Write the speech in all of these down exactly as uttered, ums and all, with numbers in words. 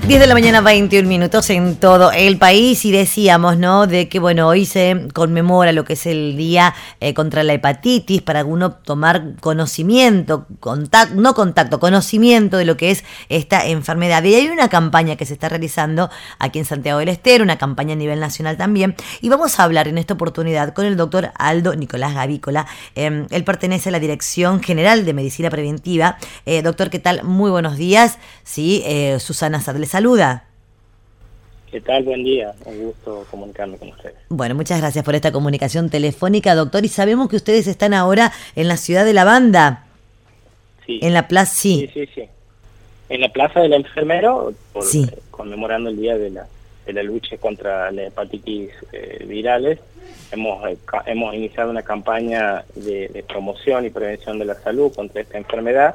diez de la mañana, veintiún minutos en todo el país, y decíamos, ¿no?, de que, bueno, hoy se conmemora lo que es el Día eh, contra la Hepatitis, para uno tomar conocimiento, contacto, no contacto, conocimiento de lo que es esta enfermedad. Y hay una campaña que se está realizando aquí en Santiago del Estero, una campaña a nivel nacional también, y vamos a hablar en esta oportunidad con el doctor Aldo Nicolás Gavícola. Eh, él pertenece a la Dirección General de Medicina Preventiva. Eh, doctor, ¿qué tal? Muy buenos días. Sí, eh, Susana Sad le saluda. ¿Qué tal? Buen día. Un gusto comunicarme con ustedes. Bueno, muchas gracias por esta comunicación telefónica, doctor. Y sabemos que ustedes están ahora en la ciudad de La Banda. Sí. En la plaza, sí. Sí, sí, sí. En la Plaza del Enfermero, por, Sí. eh, conmemorando el Día de la, de la lucha contra la hepatitis eh, virales, hemos, eh, ca- hemos iniciado una campaña de, de promoción y prevención de la salud contra esta enfermedad,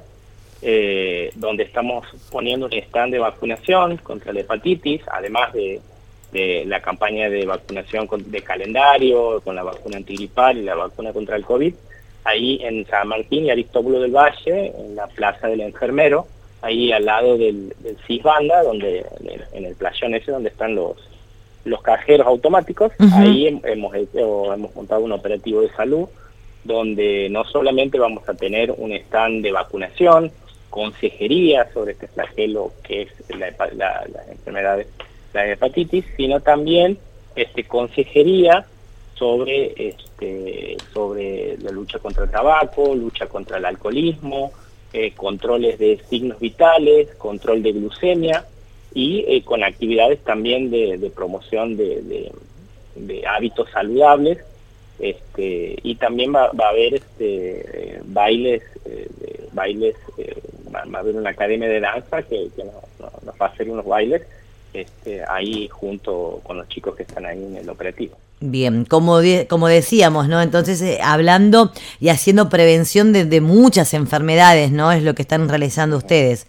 eh, donde estamos poniendo un stand de vacunación contra la hepatitis, además de, de la campaña de vacunación con, de calendario, con la vacuna antigripal y la vacuna contra el COVID, ahí en San Martín y Aristóbulo del Valle, en la Plaza del Enfermero, ahí al lado del, del Cisbanda, donde en el playón ese donde están los los cajeros automáticos. Uh-huh. Ahí hem, hemos hecho, hemos montado un operativo de salud, donde no solamente vamos a tener un stand de vacunación, consejería sobre este flagelo que es la, la, la enfermedad de la hepatitis, sino también este consejería sobre este sobre la lucha contra el tabaco, lucha contra el alcoholismo, eh, controles de signos vitales, control de glucemia y eh, con actividades también de, de promoción de, de, de hábitos saludables. Este, y también va, va a haber este, eh, bailes, eh, de, bailes eh, va, va a haber una academia de danza que, que nos, nos va a hacer unos bailes este, ahí junto con los chicos que están ahí en el operativo. Bien, como, de, como decíamos, ¿no? Entonces, eh, hablando y haciendo prevención de, de muchas enfermedades, ¿no? Es lo que están realizando ustedes.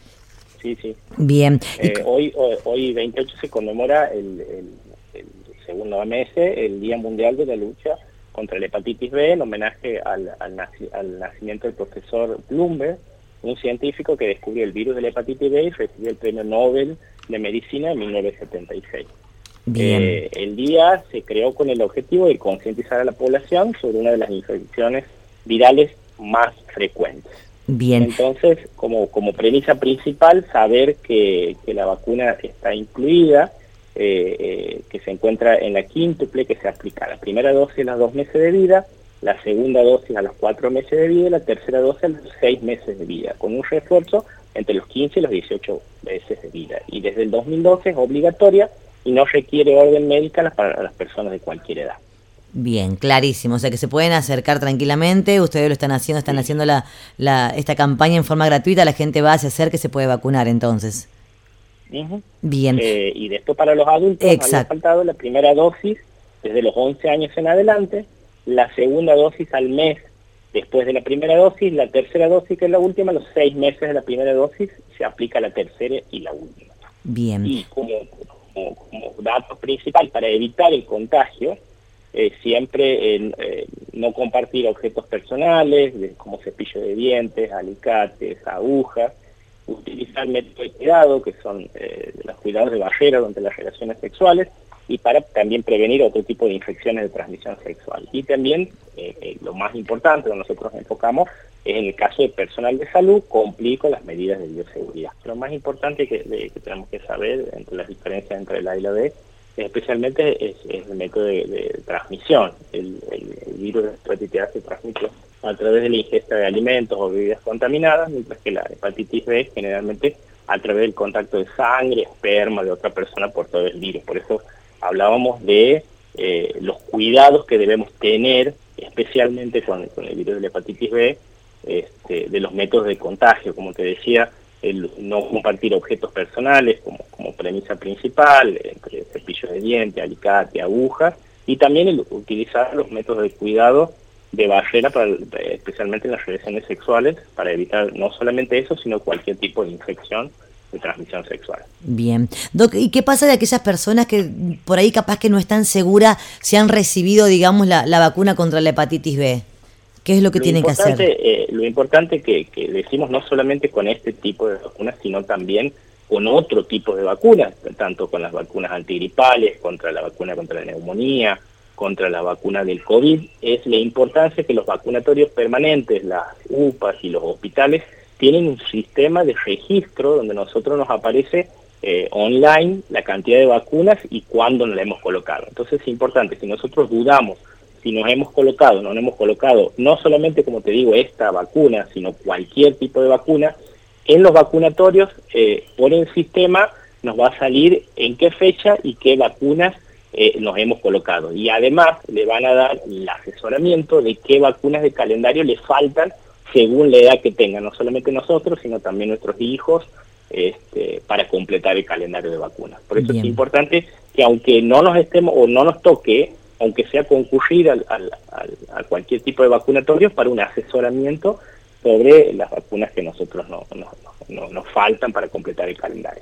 Sí, sí. Bien. Eh, hoy, hoy, hoy veintiocho se conmemora el, el, el segundo mes, el Día Mundial de la Lucha contra la Hepatitis B, en homenaje al, al, naci, al nacimiento del profesor Bloomberg, un científico que descubrió el virus de la hepatitis B y recibió el Premio Nobel de Medicina en mil novecientos setenta y seis. Bien. Eh, el día se creó con el objetivo de concientizar a la población sobre una de las infecciones virales más frecuentes. Bien. Entonces, como, como premisa principal, saber que, que la vacuna está incluida, eh, eh, que se encuentra en la quíntuple, que se aplica la primera dosis a los dos meses de vida, la segunda dosis a los cuatro meses de vida y la tercera dosis a los seis meses de vida, con un refuerzo entre los quince y los dieciocho meses de vida. Y desde el dos mil doce es obligatoria y no requiere orden médica para las personas de cualquier edad. Bien, clarísimo, o sea que se pueden acercar tranquilamente, ustedes lo están haciendo, están sí. haciendo la, la esta campaña en forma gratuita, la gente va a hacer que se puede vacunar entonces. Uh-huh. Bien. Eh, y después para los adultos Exacto. había faltado la primera dosis desde los once años en adelante, la segunda dosis al mes después de la primera dosis, la tercera dosis que es la última, los seis meses de la primera dosis se aplica la tercera y la última. Bien. Y como, como, como dato principal para evitar el contagio, Eh, siempre eh, eh, no compartir objetos personales de, como cepillo de dientes, alicates, agujas, utilizar métodos de cuidado que son eh, los cuidados de barrera durante las relaciones sexuales y para también prevenir otro tipo de infecciones de transmisión sexual. Y también eh, eh, lo más importante que nosotros enfocamos es en el caso de personal de salud cumplir con las medidas de bioseguridad. Lo más importante que, de, que tenemos que saber entre las diferencias entre el A y la B especialmente es, es el método de, de transmisión. El, el, el virus de hepatitis A se transmite a través de la ingesta de alimentos o bebidas contaminadas, mientras que la hepatitis B generalmente a través del contacto de sangre, esperma de otra persona por todo el virus. Por eso hablábamos de eh, los cuidados que debemos tener, especialmente con, con el virus de la hepatitis B, este, de los métodos de contagio, como te decía, el no compartir objetos personales como, como premisa principal, entre cepillo de diente, alicate, agujas, y también el utilizar los métodos de cuidado de barrera, para, especialmente en las relaciones sexuales, para evitar no solamente eso, sino cualquier tipo de infección de transmisión sexual. Bien. Doc, ¿y qué pasa de aquellas personas que por ahí capaz que no están seguras si han recibido, digamos, la, la vacuna contra la hepatitis B? ¿Qué es lo que lo tienen que hacer? Eh, lo importante que, que decimos no solamente con este tipo de vacunas, sino también con otro tipo de vacunas, tanto con las vacunas antigripales, contra la vacuna contra la neumonía, contra la vacuna del COVID, es la importancia que los vacunatorios permanentes, las U P A s y los hospitales, tienen un sistema de registro donde nosotros nos aparece eh, online la cantidad de vacunas y cuándo nos la hemos colocado. Entonces es importante, si nosotros dudamos si nos hemos colocado o no nos hemos colocado, no solamente, como te digo, esta vacuna, sino cualquier tipo de vacuna, en los vacunatorios, eh, por el sistema, nos va a salir en qué fecha y qué vacunas eh, nos hemos colocado. Y además le van a dar el asesoramiento de qué vacunas de calendario le faltan según la edad que tengan, no solamente nosotros, sino también nuestros hijos, este, para completar el calendario de vacunas. Por eso Bien. Es importante que aunque no nos estemos o no nos toque, aunque sea concurrir al, al, al, a cualquier tipo de vacunatorio para un asesoramiento sobre las vacunas que nosotros no, no, no, no, nos faltan para completar el calendario.